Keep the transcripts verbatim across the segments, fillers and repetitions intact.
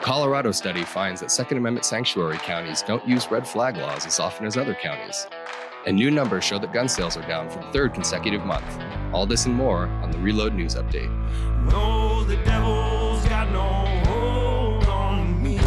Colorado study finds that Second Amendment sanctuary counties don't use red flag laws as often as other counties. And new numbers show that gun sales are down for the third consecutive month. All this and more on the Reload News Update. No, the devil's got no hold on me.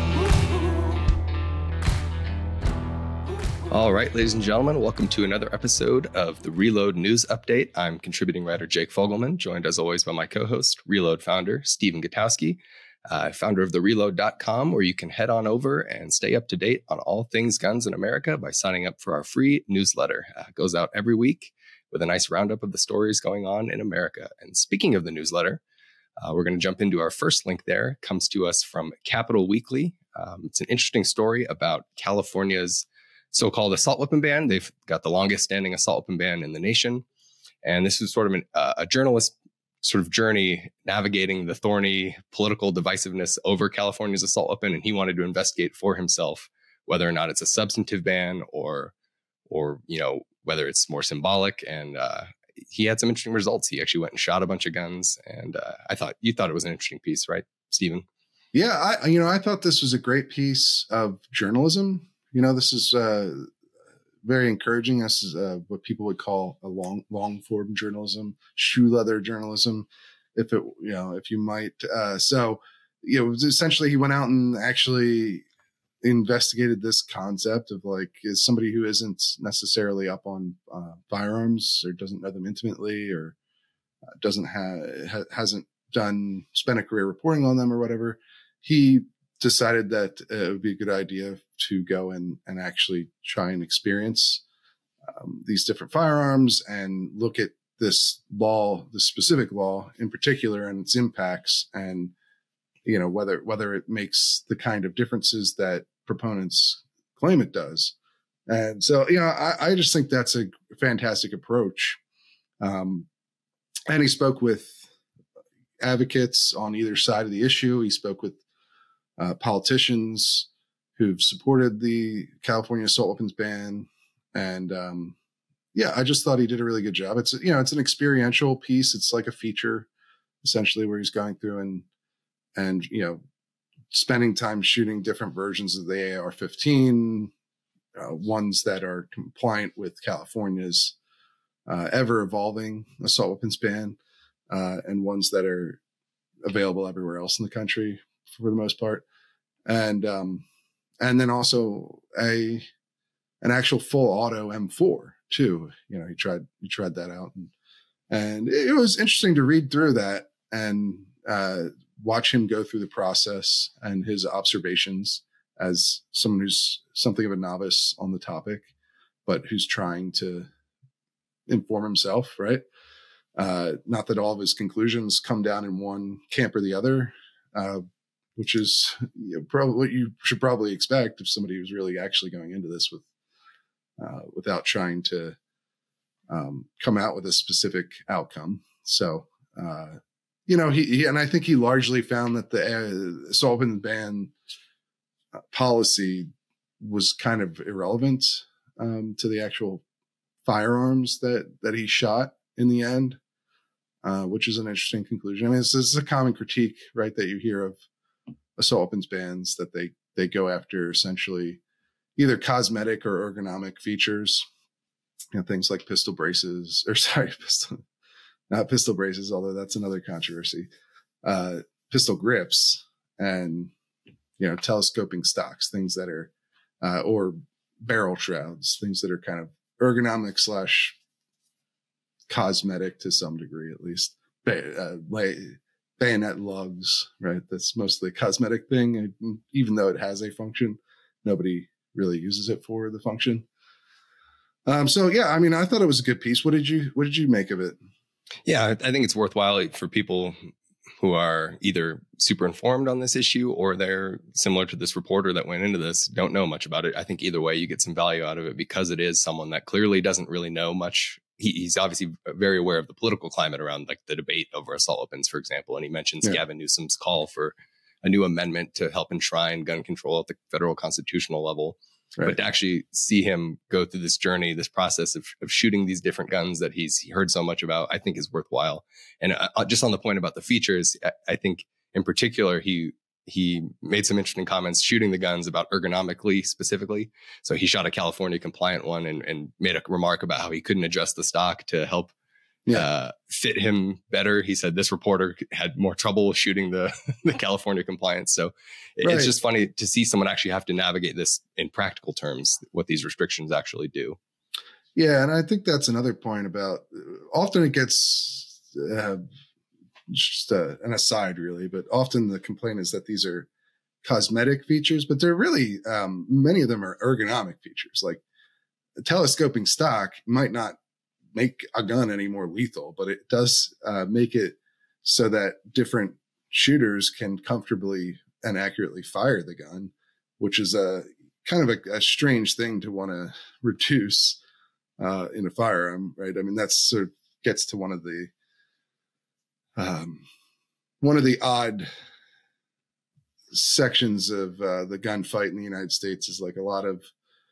All right, ladies and gentlemen, welcome to another episode of the Reload News Update. I'm contributing writer Jake Fogelman, joined as always by my co-host, Reload founder Stephen Gutowski, uh, founder of the reload dot com, where you can head on over and stay up to date on all things guns in America by signing up for our free newsletter. Uh, it goes out every week with a nice roundup of the stories going on in America. And speaking of the newsletter, uh, we're going to jump into our first link there. It comes to us from Capital Weekly. Um, it's an interesting story about California's so-called assault weapon ban. They've got the longest standing assault weapon ban in the nation. And this is sort of an, uh, a journalist sort of journey navigating the thorny political divisiveness over California's assault weapon. And he wanted to investigate for himself whether or not it's a substantive ban or, or, you know, whether it's more symbolic. And uh, he had some interesting results. He actually went and shot a bunch of guns. And uh, I thought you thought it was an interesting piece, right, Stephen? Yeah, I, you know, I thought this was a great piece of journalism. You know, this is uh, very encouraging. This is uh, what people would call a long, long form journalism, shoe leather journalism, if it, you know, if you might. Uh, so, you know, essentially he went out and actually investigated this concept of like, is somebody who isn't necessarily up on uh, firearms or doesn't know them intimately or uh, doesn't have, ha- hasn't done, spent a career reporting on them or whatever. He decided that uh, it would be a good idea to go and, and actually try and experience um, these different firearms and look at this law, the specific law in particular, and its impacts, and you know whether whether it makes the kind of differences that proponents claim it does. And so, you know, I, I just think that's a fantastic approach. Um, and he spoke with advocates on either side of the issue. He spoke with Uh, politicians who've supported the California assault weapons ban. And um, yeah, I just thought he did a really good job. It's, you know, it's an experiential piece. It's like a feature essentially where he's going through and, and, you know, spending time shooting different versions of the A R fifteen, uh, ones that are compliant with California's uh, ever evolving assault weapons ban, uh, and ones that are available everywhere else in the country for the most part. And, um, and then also a, an actual full auto M four too. You know, he tried, he tried that out and, and it was interesting to read through that and, uh, watch him go through the process and his observations as someone who's something of a novice on the topic, but who's trying to inform himself. Right. Uh, not that all of his conclusions come down in one camp or the other, uh, which is you know, probably what you should probably expect if somebody was really actually going into this with, uh, without trying to um, come out with a specific outcome. So, uh, you know, he, he, and I think he largely found that the uh, assault weapons ban uh, policy was kind of irrelevant um, to the actual firearms that, that he shot in the end, uh, which is an interesting conclusion. I mean, this is a common critique, right, that you hear of assault weapons bans, that they, they go after essentially either cosmetic or ergonomic features, you know, things like pistol braces or sorry, pistol, not pistol braces, although that's another controversy, uh, pistol grips and, you know, telescoping stocks, things that are, uh, or barrel shrouds, things that are kind of ergonomic slash cosmetic to some degree, at least. Uh, bayonet lugs, right? That's mostly a cosmetic thing. Even though it has a function, nobody really uses it for the function. Um, so yeah, I mean, I thought it was a good piece. What did you, what did you make of it? Yeah, I think it's worthwhile for people who are either super informed on this issue or they're similar to this reporter that went into this, don't know much about it. I think either way, you get some value out of it because it is someone that clearly doesn't really know much. He, he's obviously very aware of the political climate around like the debate over assault weapons, for example. And he mentions yeah. Gavin Newsom's call for a new amendment to help enshrine gun control at the federal constitutional level. Right. But to actually see him go through this journey, this process of, of shooting these different guns that he's he heard so much about, I think is worthwhile. And uh, just on the point about the features, I, I think in particular, he he made some interesting comments shooting the guns about ergonomically specifically. So he shot a California compliant one and, and made a remark about how he couldn't adjust the stock to help yeah. uh, fit him better. He said this reporter had more trouble shooting the, the California compliance. So right. it's just funny to see someone actually have to navigate this in practical terms, what these restrictions actually do. Yeah. And I think that's another point about often it gets uh, just uh, an aside really, but often the complaint is that these are cosmetic features, but they're really, um, many of them are ergonomic features. Like telescoping stock might not make a gun any more lethal, but it does uh, make it so that different shooters can comfortably and accurately fire the gun, which is a kind of a, a strange thing to want to reduce uh, in a firearm, right? I mean, that's sort of gets to one of the um, one of the odd sections of uh, the gunfight in the United States is like a lot of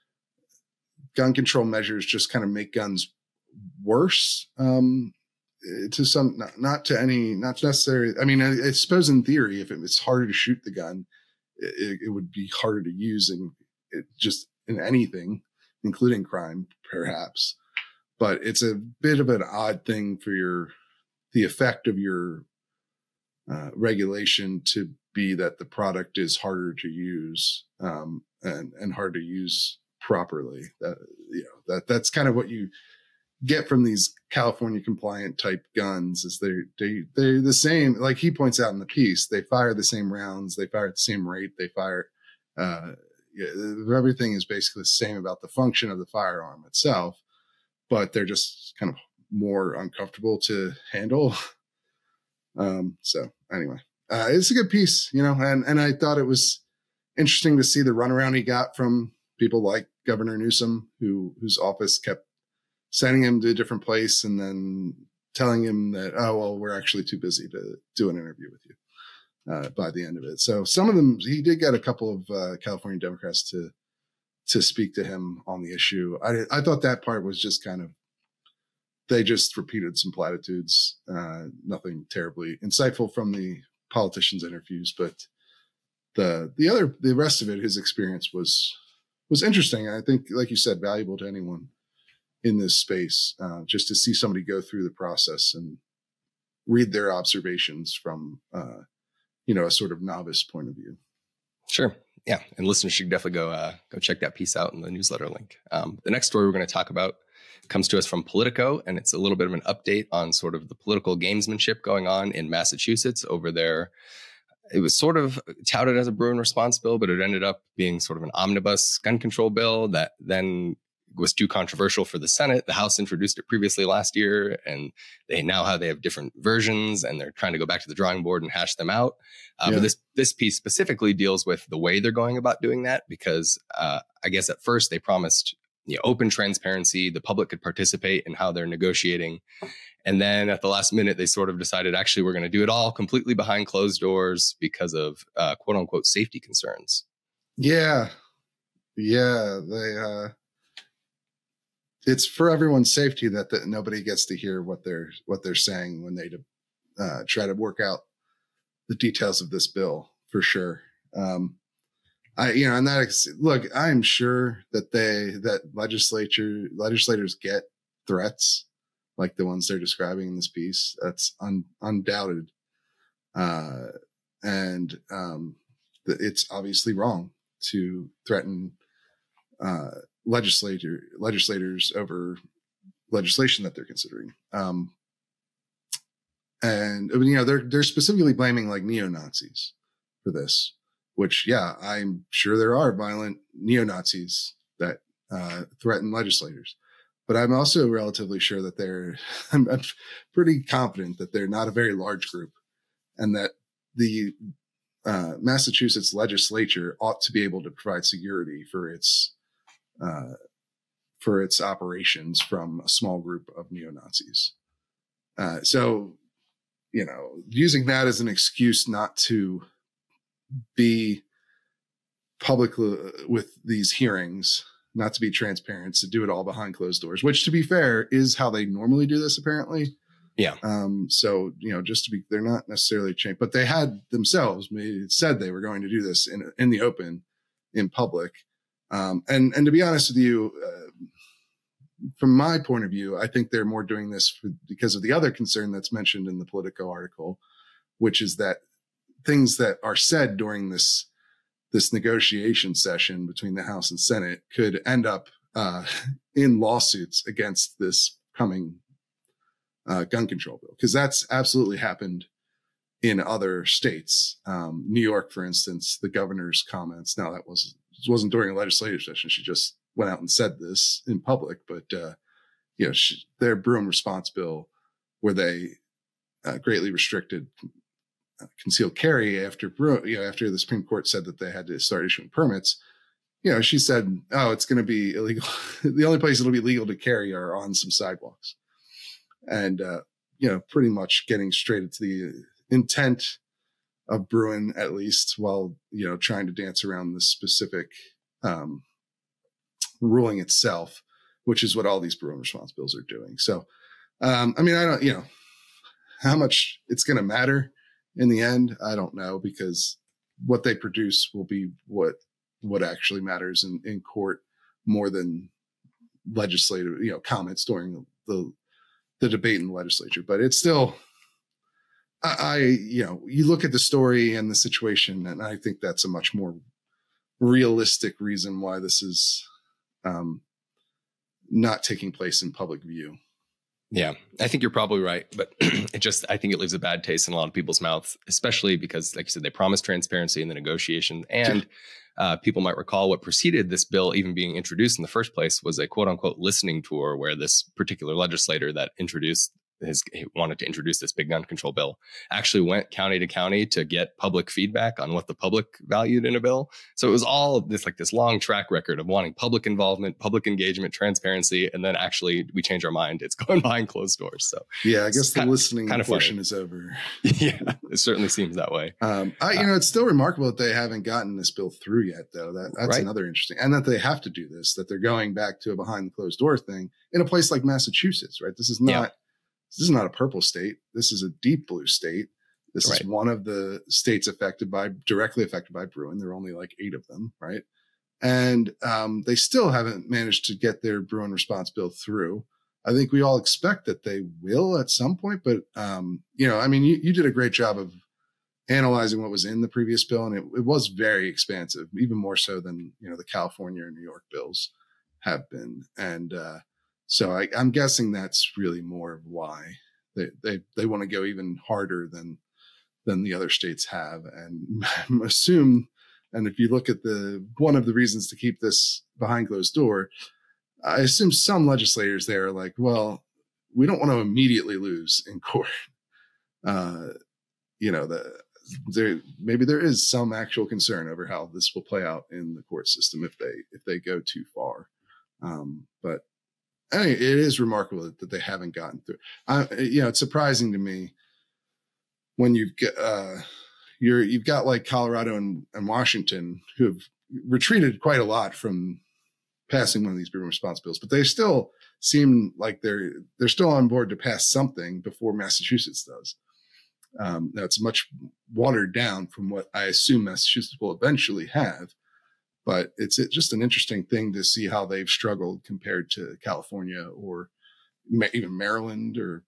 gun control measures just kind of make guns worse um, to some, not, not to any, not necessarily. I mean, I, I suppose in theory, if it, it's harder to shoot the gun, it, it would be harder to use in it just in anything, including crime, perhaps. But it's a bit of an odd thing for your, the effect of your uh, regulation to be that the product is harder to use um, and, and hard to use properly. That, you know, that that's kind of what you get from these California compliant type guns is they're, they, they're the same. Like he points out in the piece, they fire the same rounds. They fire at the same rate. They fire, uh, everything is basically the same about the function of the firearm itself, but they're just kind of more uncomfortable to handle. Um, so anyway, uh, it's a good piece, you know, and, and I thought it was interesting to see the runaround he got from people like Governor Newsom, who, whose office kept sending him to a different place and then telling him that, oh, well, we're actually too busy to do an interview with you uh, by the end of it. So some of them, he did get a couple of uh, California Democrats to to speak to him on the issue. I, I thought that part was just kind of, they just repeated some platitudes, uh, nothing terribly insightful from the politicians' interviews, but the the other, the rest of it, his experience was was interesting. I think, like you said, valuable to anyone in this space, uh, just to see somebody go through the process and read their observations from, uh, you know, a sort of novice point of view. Sure. Yeah. And listeners should definitely go, uh, go check that piece out in the newsletter link. Um, the next story we're going to talk about comes to us from Politico, and it's a little bit of an update on sort of the political gamesmanship going on in Massachusetts over there. It was sort of touted as a Bruin response bill, but it ended up being sort of an omnibus gun control bill that then was too controversial for the Senate. The House introduced it previously last year, and they now have they have different versions, and they're trying to go back to the drawing board and hash them out. Uh, yeah. But this this piece specifically deals with the way they're going about doing that, because uh, I guess at first they promised you know, open transparency, the public could participate in how they're negotiating. And then at the last minute, they sort of decided, actually, we're going to do it all completely behind closed doors because of uh, quote unquote safety concerns. Yeah. Yeah. They, uh, it's for everyone's safety that the, nobody gets to hear what they're, what they're saying when they uh, try to work out the details of this bill, for sure. Um, I, you know, and that, look, I'm sure that they, that legislature, legislators get threats like the ones they're describing in this piece. That's un, undoubted. Uh, and, um, it's obviously wrong to threaten, uh, legislator, legislators over legislation that they're considering. Um, and, you know, they're, they're specifically blaming like neo-Nazis for this. Which, yeah, I'm sure there are violent neo-Nazis that uh, threaten legislators. But I'm also relatively sure that they're, I'm, I'm pretty confident that they're not a very large group, and that the uh, Massachusetts legislature ought to be able to provide security for its uh, for its operations from a small group of neo-Nazis. Uh, so, you know, using that as an excuse not to be public with these hearings, not to be transparent, to do it all behind closed doors, which, to be fair, is how they normally do this, apparently. Yeah. Um, so, you know, just to be, they're not necessarily changed, but they had themselves made, said they were going to do this in, in the open, in public. Um, and, and to be honest with you, uh, from my point of view, I think they're more doing this for, because of the other concern that's mentioned in the Politico article, which is that things that are said during this, this negotiation session between the House and Senate could end up, uh, in lawsuits against this coming Uh, gun control bill, because that's absolutely happened in other states. Um, New York, for instance, the governor's comments. Now that was wasn't during a legislative session; she just went out and said this in public. But uh, you know, she, their Bruen response bill, where they uh, greatly restricted uh, concealed carry after Bruen, you know, after the Supreme Court said that they had to start issuing permits. You know, she said, "Oh, it's going to be illegal. The only place it'll be legal to carry are on some sidewalks." And, uh, you know, pretty much getting straight into the intent of Bruen, at least, while, you know, trying to dance around the specific um, ruling itself, which is what all these Bruen response bills are doing. So, um, I mean, I don't, you know, how much it's going to matter in the end, I don't know, because what they produce will be what what actually matters in, in court more than legislative, you know, comments during the, the the debate in the legislature. But it's still, I, I, you know, you look at the story and the situation, and I think that's a much more realistic reason why this is um, not taking place in public view. Yeah, I think you're probably right. But it just, I think it leaves a bad taste in a lot of people's mouths, especially because, like you said, they promised transparency in the negotiation. And uh, people might recall what preceded this bill even being introduced in the first place was a quote unquote listening tour where this particular legislator that introduced his wanted to introduce this big gun control bill actually went county to county to get public feedback on what the public valued in a bill. So it was all this like this long track record of wanting public involvement, public engagement, transparency, and then actually we change our mind. It's going behind closed doors. So yeah, I guess the kind listening of, kind of portion funny. is over. Yeah, it certainly seems that way. Um, I, you know, it's still remarkable that they haven't gotten this bill through yet, though. That that's Right. another interesting, and that they have to do this. That they're going back to a behind the closed door thing in a place like Massachusetts, right? This is not. Yeah. This is not a purple state. This is a deep blue state. This Right. is one of the states affected by directly affected by Bruen. There are only like eight of them, right? And um, they still haven't managed to get their Bruen response bill through. I think we all expect that they will at some point, but um, you know, I mean, you, you did a great job of analyzing what was in the previous bill, and it, it was very expansive, even more so than you know the California or New York bills have been. And uh, so I, I'm guessing that's really more of why they they they want to go even harder than than the other states have, and assume. And if you look at the one of the reasons to keep this behind closed door, I assume some legislators there are like, well, we don't want to immediately lose in court. Uh, you know, the there maybe there is some actual concern over how this will play out in the court system if they if they go too far. Um, but I mean, it is remarkable that they haven't gotten through. I, you know, it's surprising to me when you've got uh, you're you've got like Colorado and, and Washington who have retreated quite a lot from passing one of these Bruen response bills, but they still seem like they're they're still on board to pass something before Massachusetts does. Um, that's much watered down from what I assume Massachusetts will eventually have, but it's it, just an interesting thing to see how they've struggled compared to California or ma- even Maryland or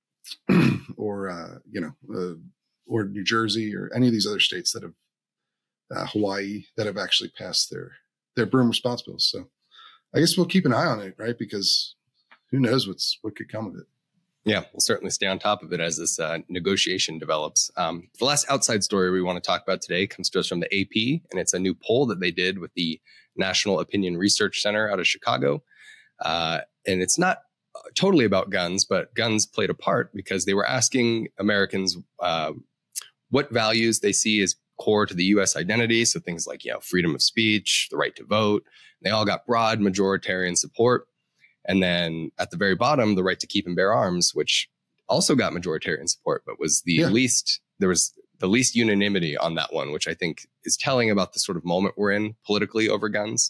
or uh, you know uh, or New Jersey or any of these other states that have uh, Hawaii that have actually passed their their Bruen response bills. So I guess we'll keep an eye on it, right? Because who knows what's what could come of it. Yeah, we'll certainly stay on top of it as this uh, negotiation develops. Um, the last outside story we want to talk about today comes to us from the A P, and it's a new poll that they did with the National Opinion Research Center out of Chicago. Uh, and it's not totally about guns, but guns played a part because they were asking Americans uh, what values they see as core to the U S identity. So things like, you know, freedom of speech, the right to vote. They all got broad majoritarian support. And then at the very bottom, the right to keep and bear arms, which also got majoritarian support, but was the Yeah. least, there was the least unanimity on that one, which I think is telling about the sort of moment we're in politically over guns.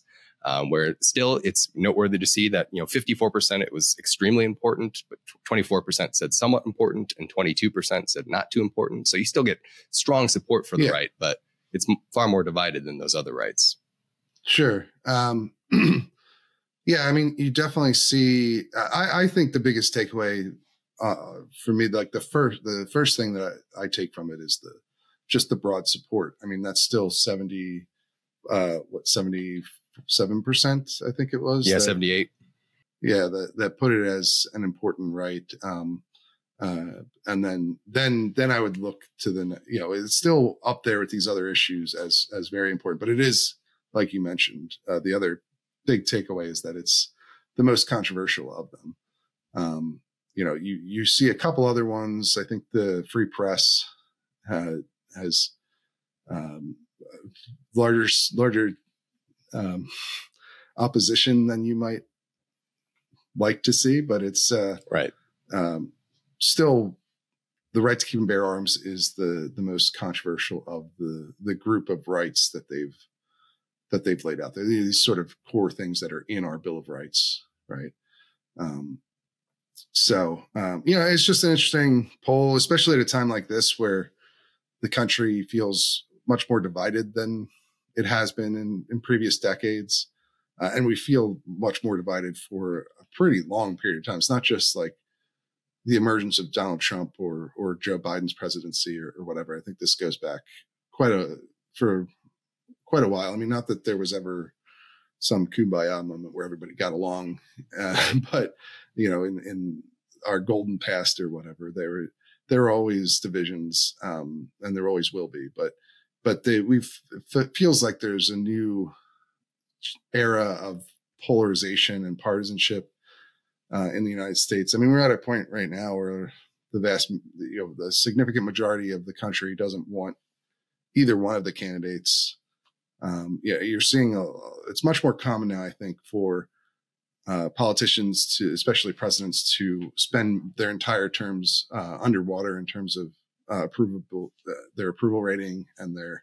Um, where still it's noteworthy to see that, you know, fifty-four percent it was extremely important, but twenty-four percent said somewhat important and twenty-two percent said not too important. So you still get strong support for the Yeah. right, but it's m- far more divided than those other rights. Sure. Um, yeah, I mean, you definitely see, I, I think the biggest takeaway uh, for me, like the first, the first thing that I, I take from it is the, just the broad support. I mean, that's still seventy, uh, what, seventy-seven percent, I think it was. Yeah, that, seventy-eight. Yeah. That, that put it as an important right. Um, uh, and then, then, then I would look to the, you know, it's still up there with these other issues as, as very important, but it is, like you mentioned, uh, the other big takeaway is that it's the most controversial of them. Um, you know, you, you see a couple other ones. I think the free press uh, has um, larger, larger um, opposition than you might like to see, but it's uh, Right. Um, still the right to keep and bear arms is the, the most controversial of the, the group of rights that they've, that they've laid out there. These sort of core things that are in our Bill of Rights. Right. Um, so, um, you know, it's just an interesting poll, especially at a time like this where the country feels much more divided than it has been in, in previous decades. Uh, and we feel much more divided for a pretty long period of time. It's not just like the emergence of Donald Trump or, or Joe Biden's presidency or, or whatever. I think this goes back quite a, for quite a while. I mean, not that there was ever some kumbaya moment where everybody got along, uh, but you know, in, in our golden past or whatever, there were, there are always divisions, um, and there always will be, but, but they, we've, it feels like there's a new era of polarization and partisanship, uh, in the United States. I mean, we're at a point right now where the vast, you know, the significant majority of the country doesn't want either one of the candidates. Um, yeah, you're seeing a, it's much more common now, I think, for uh, politicians to, especially presidents, to spend their entire terms uh, underwater in terms of uh, approval, uh, their approval rating and their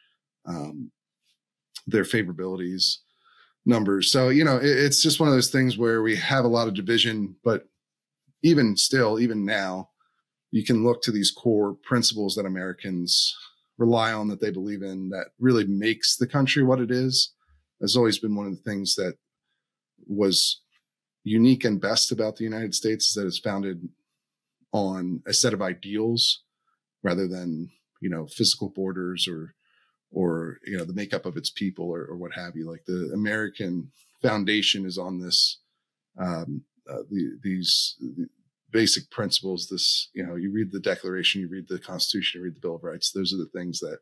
um, their favorabilities numbers. So, you know, it, it's just one of those things where we have a lot of division, but even still, even now, you can look to these core principles that Americans rely on, that they believe in, that really makes the country what it is. Has always been one of the things that was unique and best about the United States, is that it's founded on a set of ideals rather than, you know, physical borders or, or, you know, the makeup of its people or, or what have you. Like the American foundation is on this, um, uh, the, these the basic principles. This, you know, you read the Declaration, you read the Constitution, you read the Bill of Rights. Those are the things that,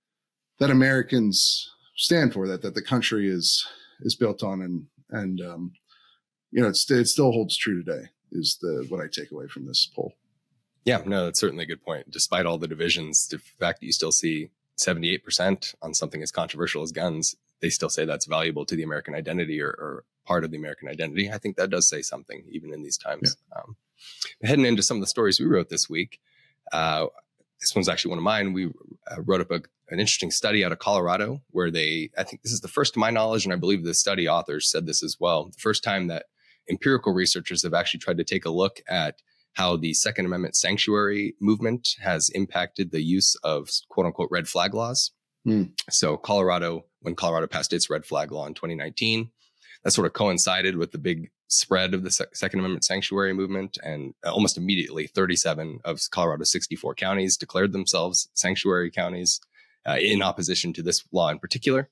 that Americans stand for, that, that the country is, is built on. And, and, um, you know, it's, it still holds true today, is the, what I take away from this poll. Yeah, no, that's certainly a good point. Despite all the divisions, the fact that you still see seventy-eight percent on something as controversial as guns, they still say that's valuable to the American identity, or, or part of the American identity. I think that does say something, even in these times. Yeah. Um, heading into some of the stories we wrote this week, uh, this one's actually one of mine. We uh, wrote up a, an interesting study out of Colorado where they, I think this is the first to my knowledge, and I believe the study authors said this as well, the first time that empirical researchers have actually tried to take a look at how the Second Amendment sanctuary movement has impacted the use of quote unquote red flag laws. Mm. So Colorado, when Colorado passed its red flag law in twenty nineteen, that sort of coincided with the big spread of the Se- Second Amendment sanctuary movement. And almost immediately, thirty-seven of Colorado's sixty-four counties declared themselves sanctuary counties uh, in opposition to this law in particular.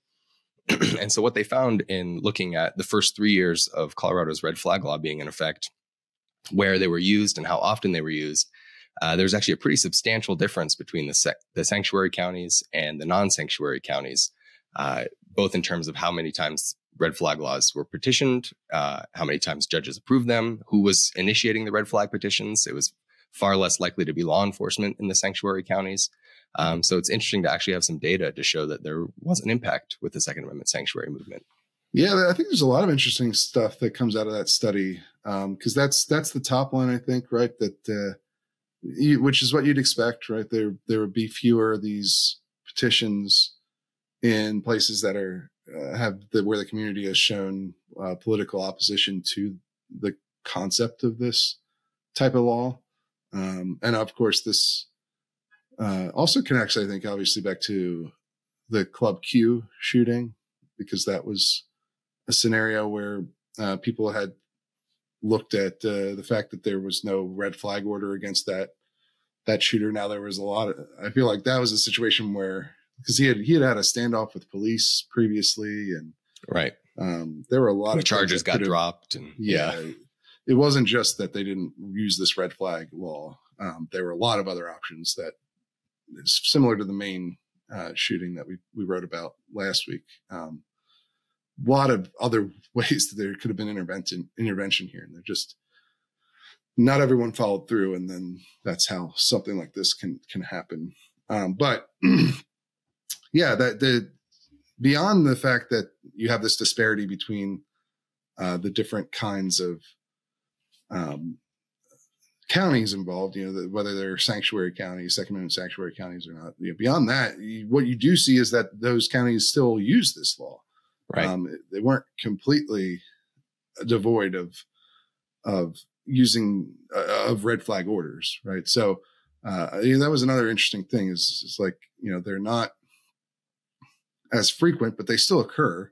And so what they found in looking at the first three years of Colorado's red flag law being in effect, where they were used and how often they were used, uh, there's actually a pretty substantial difference between the, sec- the sanctuary counties and the non-sanctuary counties, uh, both in terms of how many times red flag laws were petitioned, uh, how many times judges approved them, who was initiating the red flag petitions. It was far less likely to be law enforcement in the sanctuary counties. Um, so it's interesting to actually have some data to show that there was an impact with the Second Amendment sanctuary movement. Yeah, I think there's a lot of interesting stuff that comes out of that study, because um, that's that's the top line, I think, right? That uh, you, which is what you'd expect, right? There there would be fewer of these petitions in places that are uh, have the, where the community has shown uh, political opposition to the concept of this type of law. Um, and of course, this uh, also connects, I think, obviously back to the Club Q shooting, because that was a scenario where uh, people had looked at uh, the fact that there was no red flag order against that that shooter. Now there was a lot of, I feel like that was a situation where, because he had he had had a standoff with police previously, and right, um, there were a lot the of charges got dropped, and yeah, yeah, it wasn't just that they didn't use this red flag law. Um, there were a lot of other options that is similar to the main uh, shooting that we we wrote about last week. Um, a lot of other ways that there could have been intervention intervention here, and they're just not everyone followed through, and then that's how something like this can can happen. Um, but yeah, that the beyond the fact that you have this disparity between uh, the different kinds of um, counties involved, you know, the, whether they're sanctuary counties, Second Amendment sanctuary counties or not. You know, beyond that, you, what you do see is that those counties still use this law. Right. Um, they weren't completely devoid of of using uh, of red flag orders, right? So uh, you know, that was another interesting thing. Is it's like, you know, they're not as frequent, but they still occur.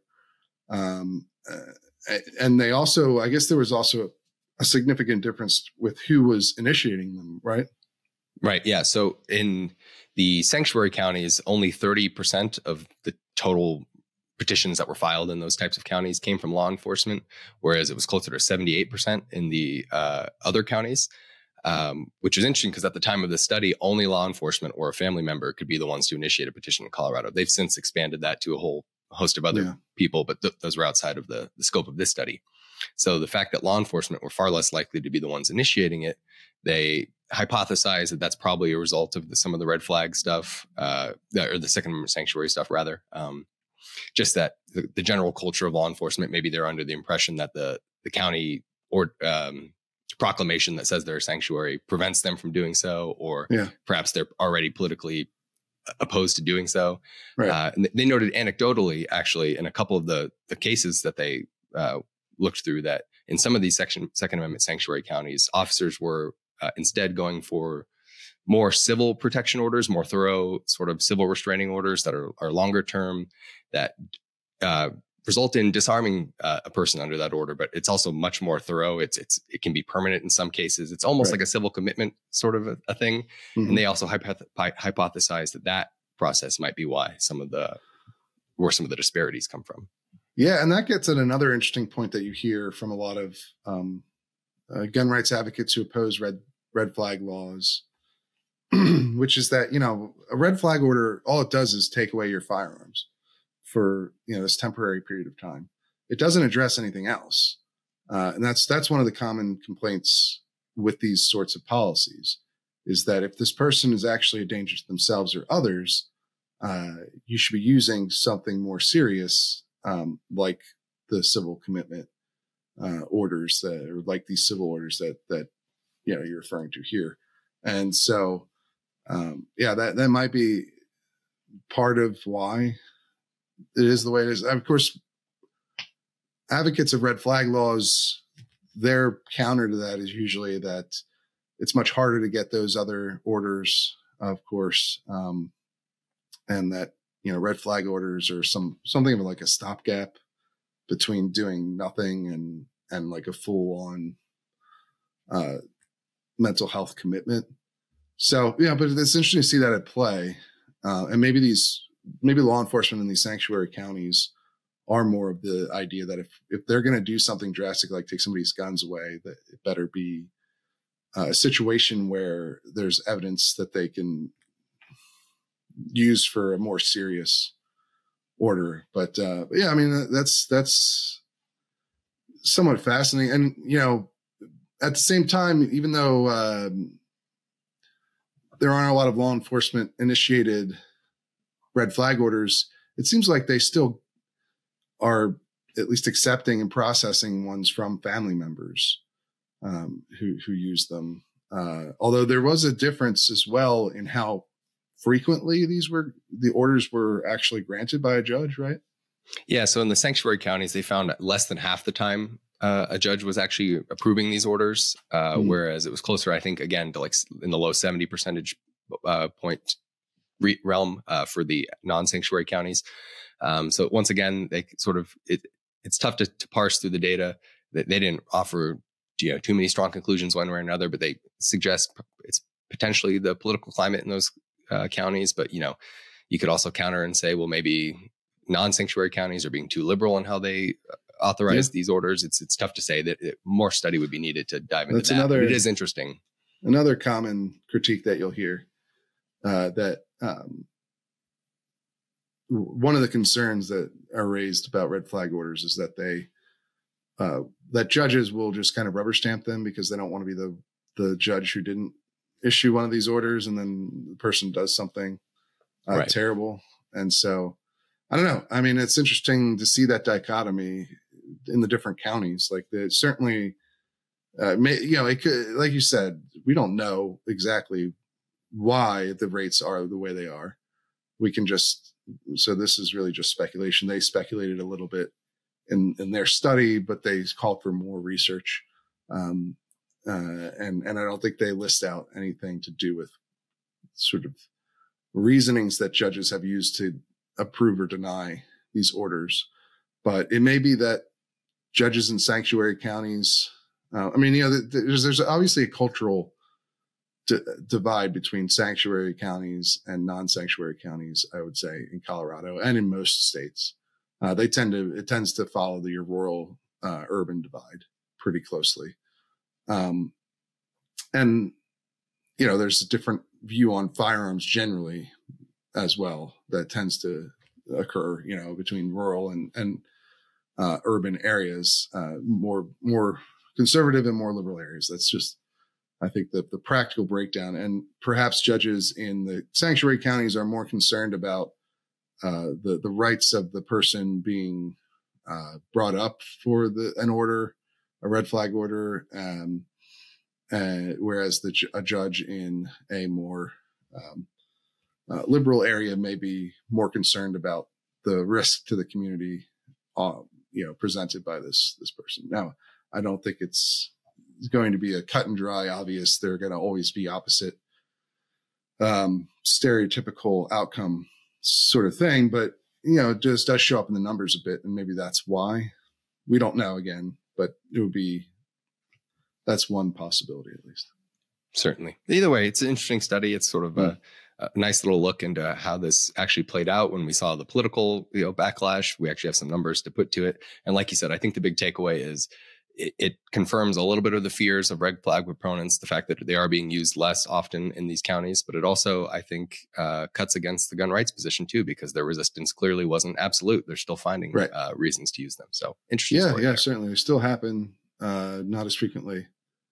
Um, uh, and they also, I guess, there was also a significant difference with who was initiating them, right? Right. Yeah. So in the sanctuary counties, only thirty percent of the total petitions that were filed in those types of counties came from law enforcement, whereas it was closer to seventy-eight percent in the uh, other counties, um, which is interesting because at the time of the study, only law enforcement or a family member could be the ones to initiate a petition in Colorado. They've since expanded that to a whole host of other yeah. people, but th- those were outside of the, the scope of this study. So the fact that law enforcement were far less likely to be the ones initiating it, they hypothesize that that's probably a result of the, some of the red flag stuff, uh, or the Second Amendment sanctuary stuff, rather. Um, just that the, the general culture of law enforcement, maybe they're under the impression that the, the county or um, proclamation that says they're a sanctuary prevents them from doing so, or yeah. perhaps they're already politically opposed to doing so. Right. Uh, and they noted anecdotally, actually, in a couple of the, the cases that they uh, looked through, that in some of these section, Second Amendment sanctuary counties, officers were uh, instead going for more civil protection orders, more thorough sort of civil restraining orders that are, are longer term, that uh, result in disarming uh, a person under that order. But it's also much more thorough. It's it's it can be permanent in some cases. It's almost right. like a civil commitment sort of a, a thing. Mm-hmm. And they also hypoth- hypothesize that that process might be why some of the where some of the disparities come from. Yeah, and that gets at another interesting point that you hear from a lot of um, uh, gun rights advocates who oppose red red flag laws. Which is that, you know, a red flag order, all it does is take away your firearms for, you know, this temporary period of time. It doesn't address anything else. Uh, and that's, that's one of the common complaints with these sorts of policies, is that if this person is actually a danger to themselves or others, uh, you should be using something more serious, um, like the civil commitment uh, orders that, or like these civil orders that, that, you know, you're referring to here. And so, Um, yeah, that, that might be part of why it is the way it is. Of course, advocates of red flag laws, their counter to that is usually that it's much harder to get those other orders, of course, um, and that, you know, red flag orders are some something of like a stopgap between doing nothing and and like a full on uh, mental health commitment. So, yeah, but it's interesting to see that at play. Uh, and maybe these, maybe law enforcement in these sanctuary counties are more of the idea that if, if they're going to do something drastic, like take somebody's guns away, that it better be uh, a situation where there's evidence that they can use for a more serious order. But, uh, but yeah, I mean, that's, that's somewhat fascinating. And, you know, at the same time, even though, um, there aren't a lot of law enforcement initiated red flag orders, it seems like they still are at least accepting and processing ones from family members um, who, who use them. Uh, although there was a difference as well in how frequently these were, the orders were actually granted by a judge, right? Yeah. So in the sanctuary counties, they found less than half the time uh, a judge was actually approving these orders, uh, mm. whereas it was closer, I think, again, to like in the low seventy percentage uh, point re- realm uh, for the non-sanctuary counties. Um, so once again, they sort of it, it's tough to, to parse through the data. They, they didn't offer you know too many strong conclusions one way or another, but they suggest it's potentially the political climate in those uh, counties. But you know, you could also counter and say, well, maybe non-sanctuary counties are being too liberal in how they authorize yeah. these orders. It's it's tough to say. That it, more study would be needed to dive into That's that. Another, but it is interesting. Another common critique that you'll hear uh, that um, one of the concerns that are raised about red flag orders is that they uh, that judges will just kind of rubber stamp them because they don't want to be the the judge who didn't issue one of these orders, and then the person does something uh, right. terrible. And so I don't know. I mean, it's interesting to see that dichotomy in the different counties. Like, the, certainly, uh, may, you know, it could, like you said, we don't know exactly why the rates are the way they are. We can just, so this is really just speculation. They speculated a little bit in, in their study, but they called for more research. Um, uh, and, and I don't think they list out anything to do with sort of reasonings that judges have used to approve or deny these orders. But it may be that judges in sanctuary counties, uh, I mean, you know, there's, there's obviously a cultural d- divide between sanctuary counties and non-sanctuary counties, I would say, in Colorado and in most states. Uh, they tend to, it tends to follow the rural uh, urban divide pretty closely. Um, and, you know, there's a different view on firearms generally as well that tends to occur, you know, between rural and, and uh, urban areas, uh, more, more conservative and more liberal areas. That's just, I think, the, the practical breakdown. And perhaps judges in the sanctuary counties are more concerned about uh, the, the rights of the person being uh, brought up for the, an order, a red flag order. Um, uh, whereas the, a judge in a more um, uh, liberal area may be more concerned about the risk to the community, uh, you know, presented by this, this person. Now, I don't think it's going to be a cut and dry, obvious. They're going to always be opposite, um, stereotypical outcome sort of thing, but, you know, it just does show up in the numbers a bit. And maybe that's why. We don't know again, but it would be, that's one possibility at least. Certainly. Either way, it's an interesting study. It's sort of mm. a, a nice little look into how this actually played out when we saw the political, you know, backlash. We actually have some numbers to put to it. And like you said, I think the big takeaway is it, it confirms a little bit of the fears of red flag proponents, the fact that they are being used less often in these counties. But it also, I think, uh, cuts against the gun rights position too, because their resistance clearly wasn't absolute. They're still finding right. uh, reasons to use them. So interesting. Yeah, yeah, there. certainly. They still happen, uh, not as frequently.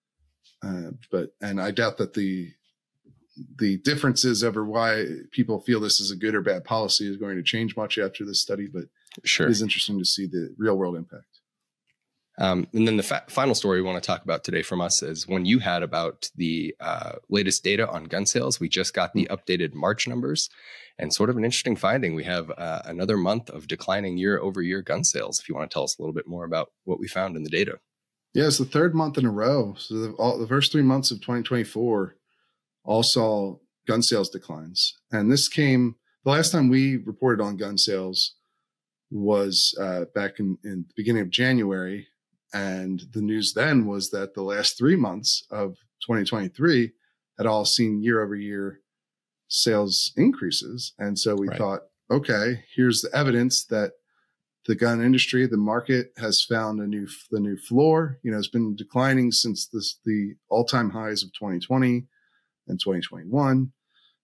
Uh, but, and I doubt that the, the differences over why people feel this is a good or bad policy is going to change much after this study, but sure. It is interesting to see the real world impact. Um, and then the fa- final story we want to talk about today from us is one you had about the uh, latest data on gun sales. We just got the updated March numbers, and sort of an interesting finding. We have uh, another month of declining year over year gun sales. If you want to tell us a little bit more about what we found in the data. Yeah, it's the third month in a row. So the, all, the first three months of twenty twenty-four all saw gun sales declines. And this came, the last time we reported on gun sales was uh, back in, in the beginning of January. And the news then was that the last three months of twenty twenty-three had all seen year over year sales increases. And so we right. thought, okay, here's the evidence that the gun industry, the market has found a new, the new floor. You know, it's been declining since this, the all-time highs of twenty twenty and twenty twenty-one.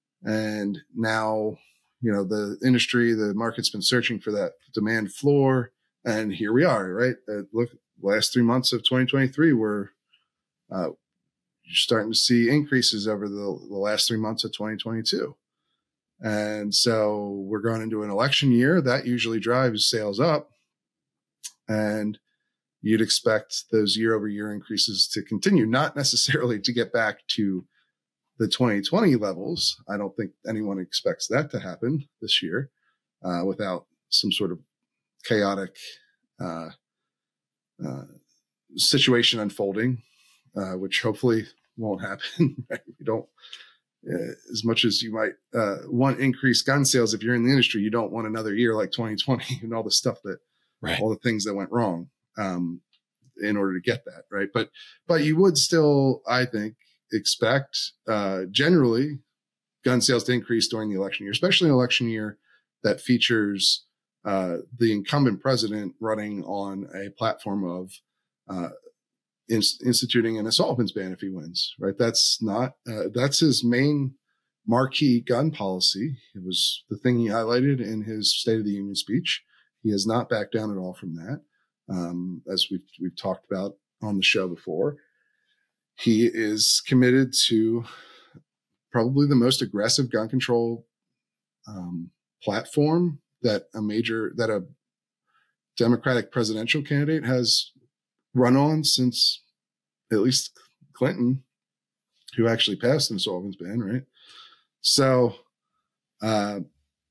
And now, you know, the industry, the market's been searching for that demand floor. And here we are, right? Uh, look, last three months of twenty twenty-three were, uh, you're starting to see increases over the, the last three months of twenty twenty-two. And so we're going into an election year that usually drives sales up, and you'd expect those year over year increases to continue, not necessarily to get back to the twenty twenty levels. I don't think anyone expects that to happen this year, uh, without some sort of chaotic uh, uh, situation unfolding, uh, which hopefully won't happen. Right? We don't, uh, as much as you might uh, want increased gun sales, if you're in the industry, you don't want another year like twenty twenty and all the stuff that, right. all the things that went wrong um, in order to get that, right? But, but you would still, I think, expect uh, generally gun sales to increase during the election year, especially an election year that features uh, the incumbent president running on a platform of uh, in, instituting an assault weapons ban if he wins, right? That's not, uh, that's his main marquee gun policy. It was the thing he highlighted in his State of the Union speech. He has not backed down at all from that. Um, as we've, we've talked about on the show before, he is committed to probably the most aggressive gun control um, platform that a major, that a Democratic presidential candidate has run on since at least Clinton, who actually passed an assault weapons ban, right? So uh,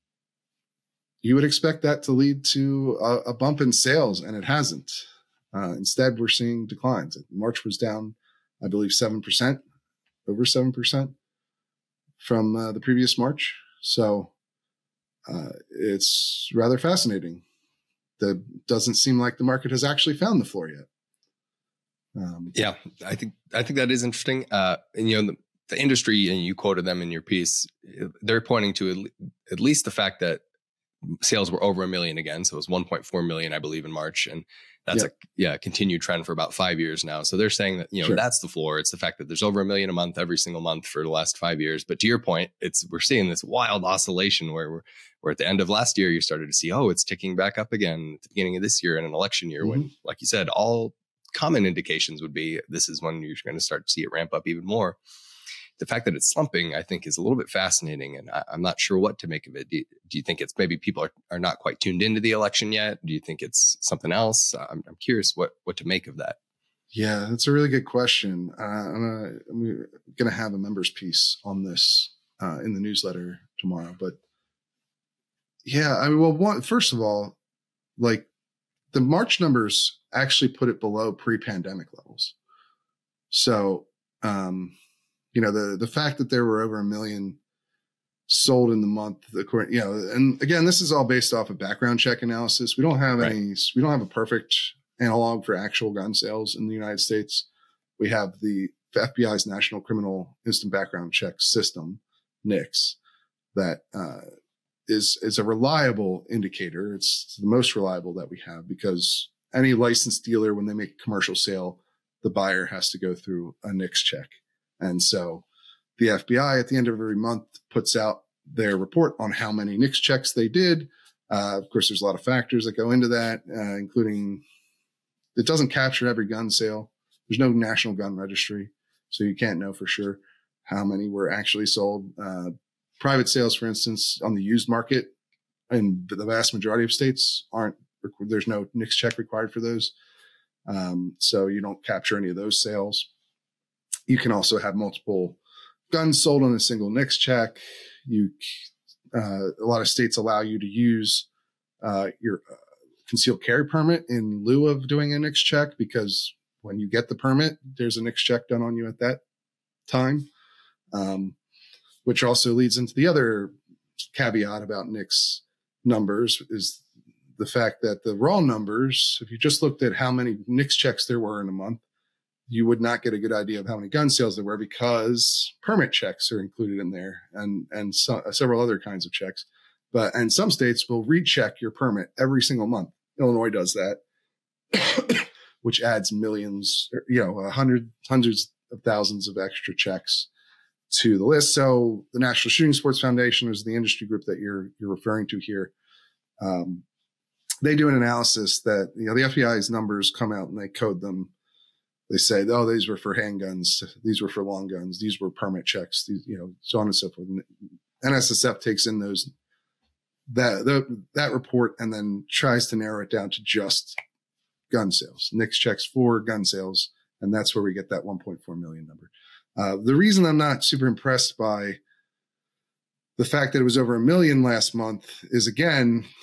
you would expect that to lead to a, a bump in sales, and it hasn't. Uh, instead, we're seeing declines. March was down, I believe, seven percent, over seven percent from uh, the previous March. So uh, it's rather fascinating. That doesn't seem like the market has actually found the floor yet. Um, yeah, I think I think that is interesting. Uh, and you know, the, the industry, and you quoted them in your piece, they're pointing to at least the fact that sales were over a million again. So it was one point four million, I believe, in March, and that's yeah. a yeah continued trend for about five years now. So they're saying that you know sure. that's the floor. It's the fact that there's over a million a month every single month for the last five years. But to your point, it's we're seeing this wild oscillation where we're where at the end of last year you started to see oh it's ticking back up again at the beginning of this year in an election year mm-hmm. when, like you said, all common indications would be this is when you're going to start to see it ramp up even more. The fact that it's slumping, I think, is a little bit fascinating, and I, I'm not sure what to make of it. Do you, do you think it's maybe people are, are not quite tuned into the election yet? Do you think it's something else? I'm, I'm curious what what to make of that. Yeah, that's a really good question. Uh, I'm, I'm going to have a members piece on this uh, in the newsletter tomorrow. But yeah, I mean, well, one, first of all, like the March numbers actually put it below pre-pandemic levels. So, um, you know, the, the fact that there were over a million sold in the month, according, you know, and again, this is all based off of background check analysis. We don't have right. any, we don't have a perfect analog for actual gun sales in the United States. We have the F B I's National Criminal Instant Background Check System, N I C S, that uh, is is a reliable indicator. It's the most reliable that we have because any licensed dealer, when they make a commercial sale, the buyer has to go through a N I C S check. And so the F B I at the end of every month puts out their report on how many N I C S checks they did. Uh, of course, there's a lot of factors that go into that, uh, including it doesn't capture every gun sale. There's no national gun registry, so you can't know for sure how many were actually sold. Uh, private sales, for instance, on the used market in the vast majority of states aren't, there's no N I C S check required for those. Um, so you don't capture any of those sales. You can also have multiple guns sold on a single N I C S check. You, uh, a lot of states allow you to use uh, your uh, concealed carry permit in lieu of doing a N I C S check because when you get the permit, there's a N I C S check done on you at that time, um, which also leads into the other caveat about N I C S numbers is the fact that the raw numbers, if you just looked at how many N I C S checks there were in a month, you would not get a good idea of how many gun sales there were because permit checks are included in there and, and so, uh, several other kinds of checks. But, and some states will recheck your permit every single month. Illinois does that, which adds millions, you know, a hundred, hundreds of thousands of extra checks to the list. So the National Shooting Sports Foundation is the industry group that you're, you're referring to here. Um, they do an analysis that, you know, the F B I's numbers come out and they code them. They say, oh, these were for handguns. These were for long guns. These were permit checks, these, you know, so on and so forth. N S S F takes in those, that, the, that report and then tries to narrow it down to just gun sales, N I C S checks for gun sales. And that's where we get that one point four million number. Uh, the reason I'm not super impressed by the fact that it was over a million last month is, again,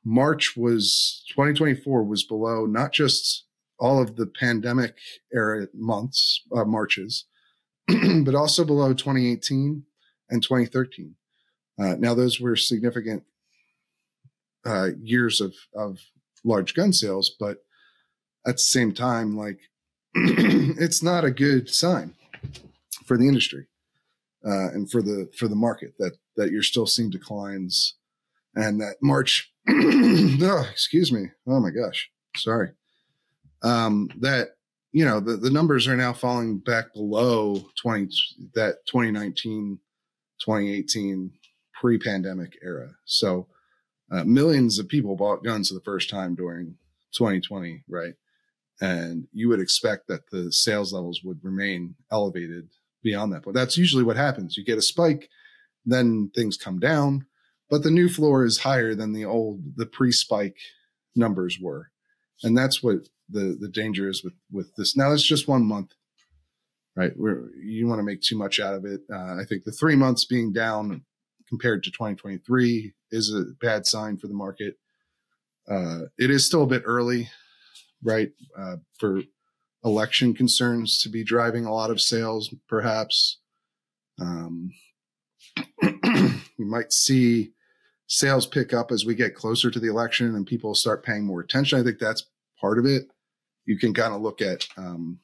March was twenty twenty-four was below not just all of the pandemic era months, uh, Marches, but also below twenty eighteen and twenty thirteen. Uh, now, those were significant uh, years of, of large gun sales, but at the same time, like it's not a good sign for the industry uh, and for the for the market that that you're still seeing declines, and that March. Oh, excuse me. Oh my gosh, sorry. Um, that you know the, the numbers are now falling back below twenty that twenty nineteen, twenty eighteen pre-pandemic era. So uh, millions of people bought guns for the first time during twenty twenty, right? And you would expect that the sales levels would remain elevated beyond that. But that's usually what happens. You get a spike, then things come down, but the new floor is higher than the old, the pre-spike numbers were. And that's what the, the danger is with, with this. Now, it's just one month, right? Where you want to make too much out of it. Uh, I think the three months being down compared to twenty twenty-three is a bad sign for the market. Uh, it is still a bit early, right, uh, for election concerns to be driving a lot of sales, perhaps. Um, you might see sales pick up as we get closer to the election and people start paying more attention. I think that's part of it. You can kind of look at um,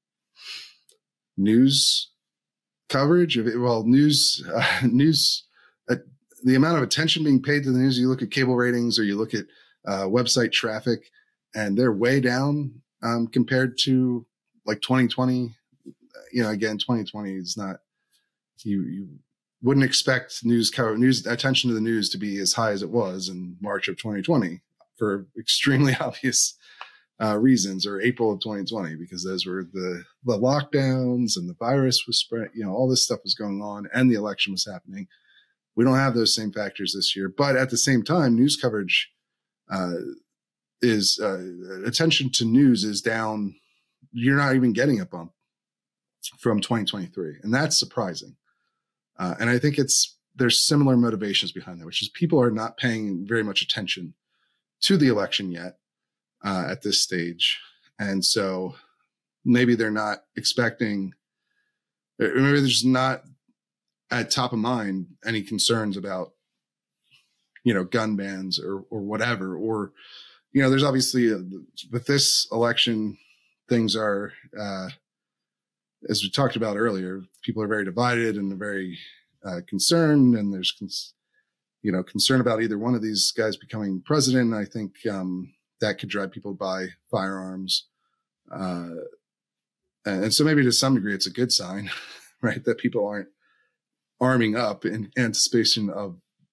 news coverage of it. Well, news, uh, news, uh, the amount of attention being paid to the news. You look at cable ratings or you look at uh, website traffic, and they're way down um, compared to like twenty twenty. You know, again, twenty twenty is not, you, you wouldn't expect news cover, news attention to the news to be as high as it was in March of twenty twenty for extremely obvious uh, reasons, or April of twenty twenty, because those were the, the lockdowns and the virus was spread, you know, all this stuff was going on and the election was happening. We don't have those same factors this year, but at the same time, news coverage uh, is uh, attention to news is down. You're not even getting a bump from twenty twenty-three. And that's surprising. Uh, and I think it's, there's similar motivations behind that, which is people are not paying very much attention to the election yet uh, at this stage. And so maybe they're not expecting, maybe they're just not at top of mind any concerns about, you know, gun bans or, or whatever, or, you know, there's obviously a, with this election, things are, uh, as we talked about earlier, people are very divided and very uh, concerned, and there's, cons- you know, concern about either one of these guys becoming president. I think um, that could drive people to buy firearms. Uh, and, and so maybe to some degree, it's a good sign, right, that people aren't arming up in anticipation of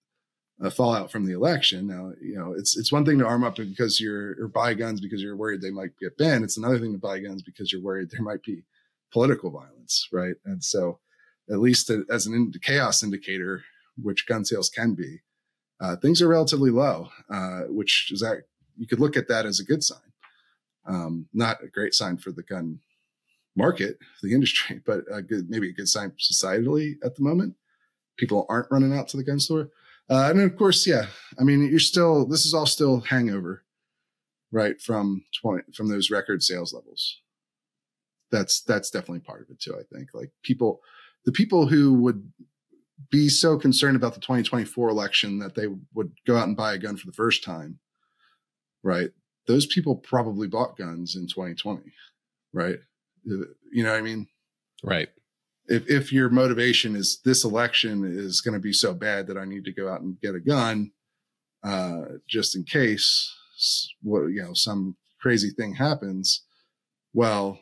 a fallout from the election. Now, you know, it's it's one thing to arm up because you're, or buy guns because you're worried they might get banned. It's another thing to buy guns because you're worried there might be political violence, right? And so, at least as an in- chaos indicator, which gun sales can be, uh, things are relatively low, uh, which is that you could look at that as a good sign. Um, not a great sign for the gun market, the industry, but a good, maybe a good sign societally at the moment. People aren't running out to the gun store. Uh, and of course, yeah, I mean, you're still, this is all still hangover, right? From twenty, from those record sales levels. That's, that's definitely part of it too. I think like people, the people who would be so concerned about the twenty twenty-four election that they would go out and buy a gun for the first time, right? Those people probably bought guns in twenty twenty, right? You know what I mean? Right. If if your motivation is this election is going to be so bad that I need to go out and get a gun, uh, just in case what, you know, some crazy thing happens. Well,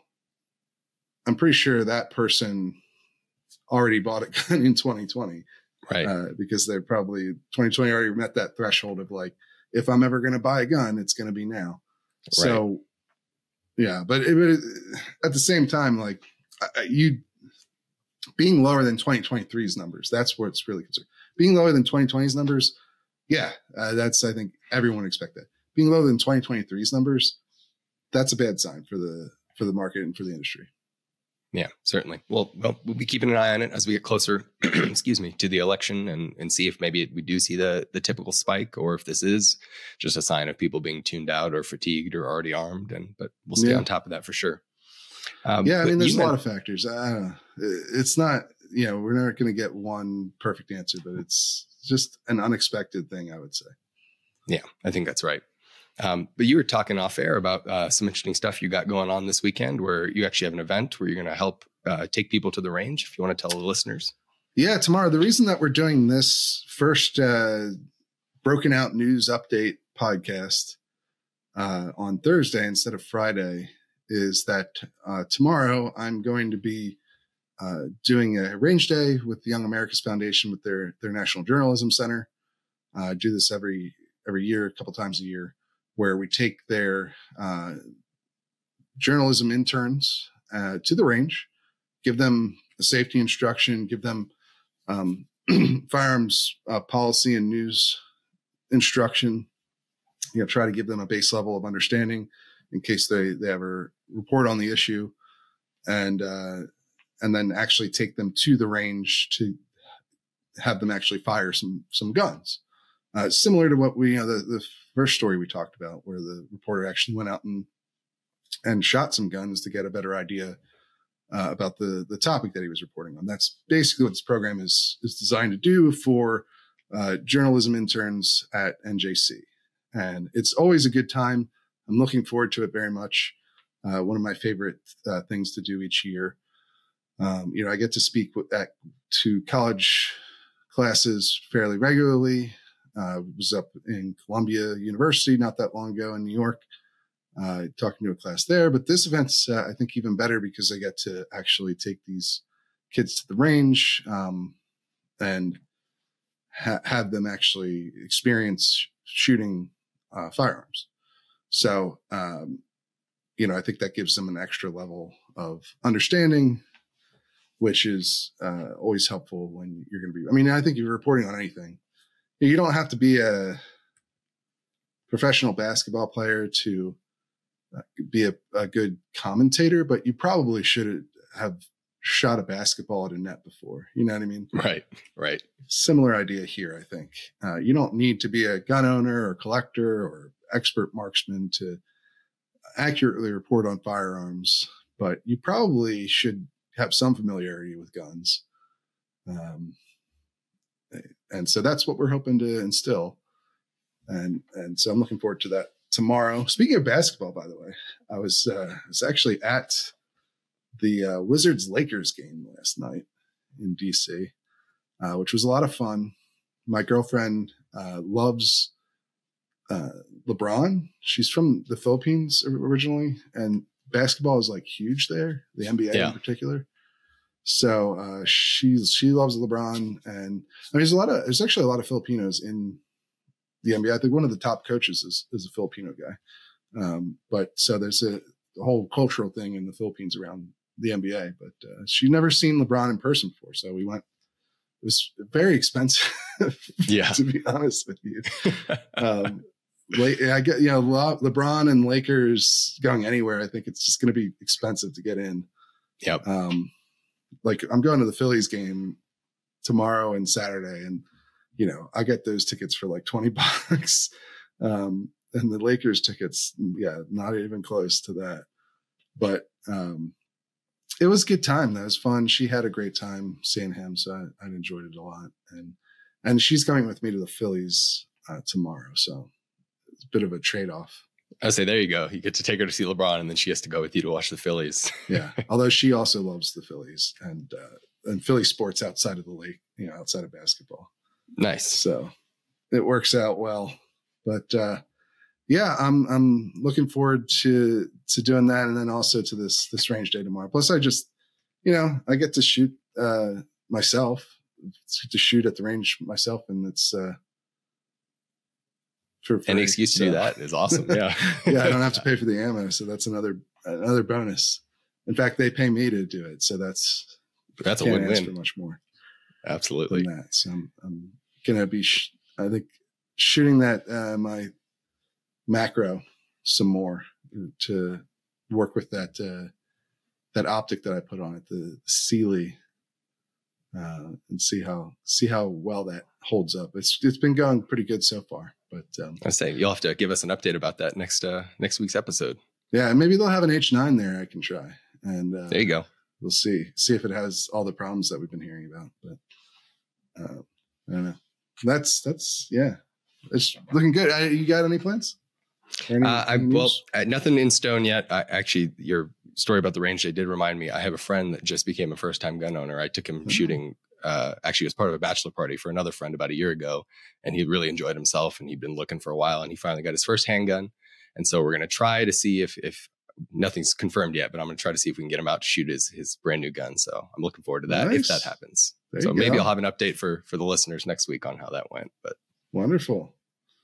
I'm pretty sure that person already bought a gun in twenty twenty, right? Uh, because they're probably twenty twenty already met that threshold of like, if I'm ever going to buy a gun, it's going to be now. Right. So, yeah, but it, it, at the same time, like you being lower than twenty twenty-three's numbers, that's where it's really concerned. Being lower than twenty twenty's numbers, yeah, uh, that's, I think everyone expect that. Being lower than twenty twenty-three's numbers, that's a bad sign for the for the market and for the industry. Yeah, certainly. Well, well, we'll be keeping an eye on it as we get closer, excuse me, to the election and, and see if maybe we do see the, the typical spike, or if this is just a sign of people being tuned out or fatigued or already armed. And but we'll stay Yeah. on top of that for sure. Um, yeah, I but mean, there's you a lot meant- of factors. I don't know. It's not, you know, we're not going to get one perfect answer, but it's just an unexpected thing, I would say. Yeah, I think that's right. Um, but you were talking off air about uh, some interesting stuff you got going on this weekend, where you actually have an event where you're going to help uh, take people to the range. If you want to tell the listeners. Yeah, tomorrow. The reason that we're doing this first uh, broken out news update podcast uh, on Thursday instead of Friday is that uh, tomorrow I'm going to be uh, doing a range day with the Young Americas Foundation with their their National Journalism Center. I uh, do this every every year, a couple times a year, where we take their uh, journalism interns uh, to the range, give them a safety instruction, give them um, firearms uh, policy and news instruction, you know, try to give them a base level of understanding in case they, they ever report on the issue, and uh, and then actually take them to the range to have them actually fire some some guns. Uh, similar to what we, you know, the, the first story we talked about, where the reporter actually went out and and shot some guns to get a better idea uh, about the the topic that he was reporting on. That's basically what this program is is designed to do for uh, journalism interns at N J C, and it's always a good time. I'm looking forward to it very much. Uh, one of my favorite uh, things to do each year. Um, you know, I get to speak with, at, to college classes fairly regularly. I uh, was up in Columbia University not that long ago in New York, uh, talking to a class there. But this event's, uh, I think, even better because I get to actually take these kids to the range um, and ha- have them actually experience shooting uh, firearms. So, um, you know, I think that gives them an extra level of understanding, which is uh, always helpful when you're going to be, I mean, I think you're reporting on anything. You don't have to be a professional basketball player to be a, a good commentator, but you probably should have shot a basketball at a net before. You know what I mean? Right, right. Similar idea here, I think. Uh, you don't need to be a gun owner or collector or expert marksman to accurately report on firearms, but you probably should have some familiarity with guns. Um, and so that's what we're hoping to instill. And, and so I'm looking forward to that tomorrow. Speaking of basketball, by the way, I was, uh, I was actually at the uh, Wizards Lakers game last night in D C, uh, which was a lot of fun. My girlfriend uh, loves uh, LeBron. She's from the Philippines originally, and basketball is like huge there, the N B A Yeah. in particular. So uh, she's she loves LeBron, and I mean, there's a lot of there's actually a lot of Filipinos in the N B A. I think one of the top coaches is is a Filipino guy. Um, but so there's a, a whole cultural thing in the Philippines around the N B A. But uh, she'd never seen LeBron in person before, so we went. It was very expensive, Yeah. to be honest with you. Um, I get, you know, LeBron and Lakers going anywhere. I think it's just going to be expensive to get in. Yep. Um, like I'm going to the Phillies game tomorrow and Saturday, and you know I get those tickets for like twenty bucks, um, and the Lakers tickets, yeah, not even close to that. But um, it was a good time. That was fun. She had a great time seeing him, so I, I enjoyed it a lot. And and she's coming with me to the Phillies uh, tomorrow, so it's a bit of a trade off. I say, there you go. You get to take her to see LeBron, and then she has to go with you to watch the Phillies. Yeah. Although she also loves the Phillies and, uh, and Philly sports outside of the league, you know, outside of basketball. Nice. So it works out well, but, uh, yeah, I'm, I'm looking forward to, to doing that. And then also to this, this range day tomorrow. Plus I just, you know, I get to shoot, uh, myself to shoot at the range myself. And it's, uh, for free. Any excuse to So- do that is awesome. Yeah. Yeah, I don't have to pay for the ammo, so that's another another bonus. In fact, they pay me to do it, so that's That's a can't ask win-win. for much more Absolutely. than that. So I'm, I'm gonna be, sh- I think, shooting that uh, my macro some more to work with that uh, that optic that I put on it, the Sealy, uh, and see how see how well that holds up. It's it's been going pretty good so far. But um, I say you'll have to give us an update about that next uh, next week's episode. Yeah, maybe they'll have an H nine there I can try, and uh, there you go. We'll see see if it has all the problems that we've been hearing about. But uh, I don't know. That's that's yeah, it's looking good. I, you got any plans? Any, uh, I any well, uh, nothing in stone yet. I, actually, your story about the range day did remind me. I have a friend that just became a first time gun owner. I took him mm-hmm. shooting. Uh, actually, was part of a bachelor party for another friend about a year ago, and he really enjoyed himself. And he'd been looking for a while, and he finally got his first handgun. And so we're going to try to see if if nothing's confirmed yet, but I'm going to try to see if we can get him out to shoot his his brand new gun. So I'm looking forward to that nice. If that happens. There so maybe go. I'll have an update for for the listeners next week on how that went. But wonderful.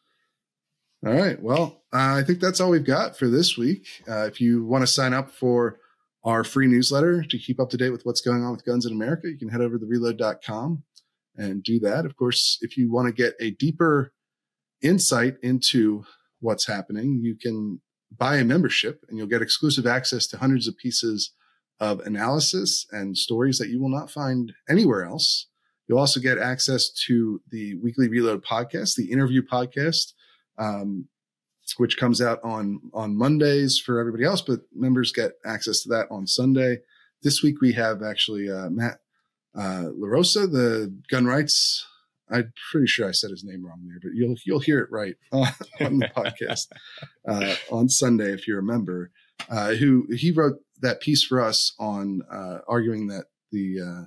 All right. Well, uh, I think that's all we've got for this week. Uh, if you want to sign up for our free newsletter to keep up to date with what's going on with guns in America, you can head over to the reload dot com and do that. Of course, if you want to get a deeper insight into what's happening, you can buy a membership and you'll get exclusive access to hundreds of pieces of analysis and stories that you will not find anywhere else. You'll also get access to the Weekly Reload podcast, the interview podcast, um, which comes out on, on Mondays for everybody else, but members get access to that on Sunday. This week we have actually uh, Matt uh, LaRosa, the gun rights. I'm pretty sure I said his name wrong there, but you'll you'll hear it right uh, on the podcast uh, on Sunday if you're a member. Uh, who he wrote that piece for us on uh, arguing that the uh,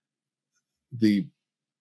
the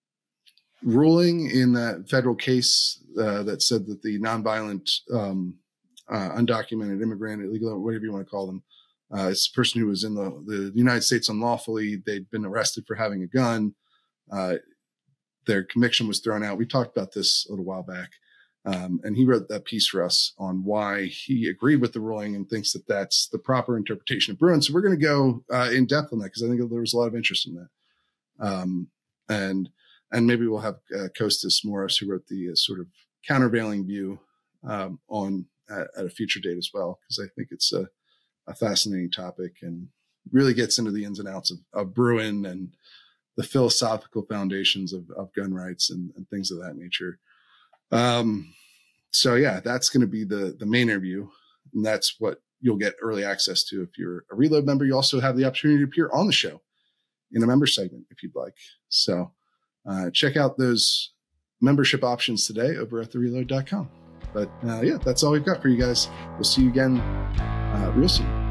ruling in that federal case uh, that said that the nonviolent, um, uh, undocumented immigrant, illegal, whatever you want to call them, uh, it's a person who was in the, the United States unlawfully. They'd been arrested for having a gun. Uh, their conviction was thrown out. We talked about this a little while back. Um, and he wrote that piece for us on why he agreed with the ruling and thinks that that's the proper interpretation of Bruen. So we're going to go uh, in depth on that because I think there was a lot of interest in that. Um, and and maybe we'll have uh, Kostas Morris, who wrote the uh, sort of countervailing view um, on at, at a future date as well, because I think it's a, a fascinating topic and really gets into the ins and outs of, of Bruen and the philosophical foundations of, of gun rights and, and things of that nature. Um, so yeah, that's going to be the, the main interview, and that's what you'll get early access to. If you're a Reload member, you also have the opportunity to appear on the show in a member segment if you'd like. So, uh, check out those membership options today over at the reload dot com. But, uh, yeah, that's all we've got for you guys. We'll see you again, uh, real soon.